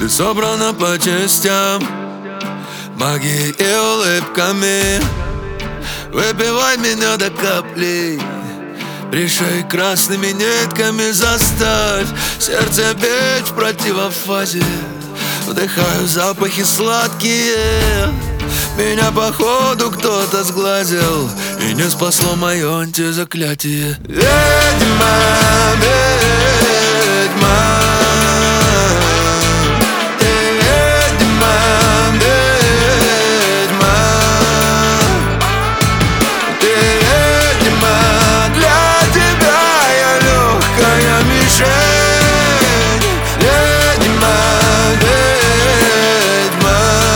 Ты собрана по частям магией и улыбками. Выпивай меня до капли, пришей красными нитками. Заставь сердце бить в противофазе. Вдыхаю запахи сладкие. Меня походу кто-то сглазил, и не спасло мое антизаклятие. Ведьма, ведьма, ты ведьма, ведьма, ты ведьма. Для тебя я легкая мишень. Ведьма, ведьма.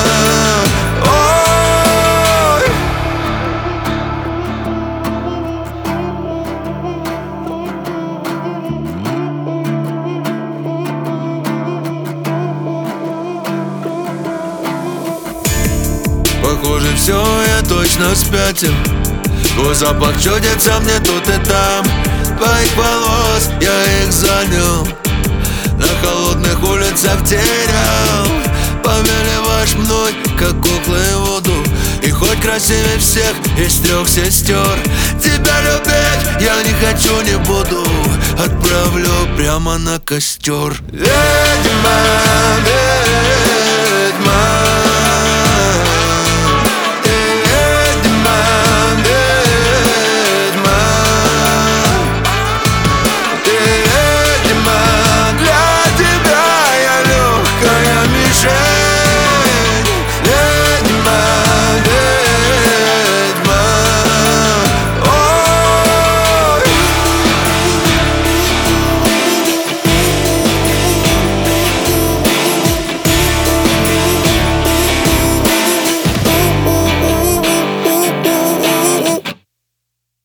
Похоже, все, я точно спятил. Твой запах чудится мне тут и там. Твоих волос я их занял, на холодных улицах терял. Повелеваешь мной, как куклы воду. И хоть красивее всех из трех сестер, тебя любить я не хочу, не буду. Отправлю прямо на костер. Ведьма, ведьма.